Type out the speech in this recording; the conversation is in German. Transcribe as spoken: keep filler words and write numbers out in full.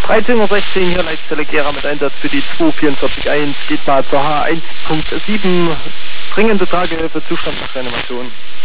dreizehn Uhr sechzehn hier Leitstelle Gera mit Einsatz für die zwei vier vier eins, geht mal zur H eins Punkt sieben, dringende Tragehilfe, Zustand nach Reanimation.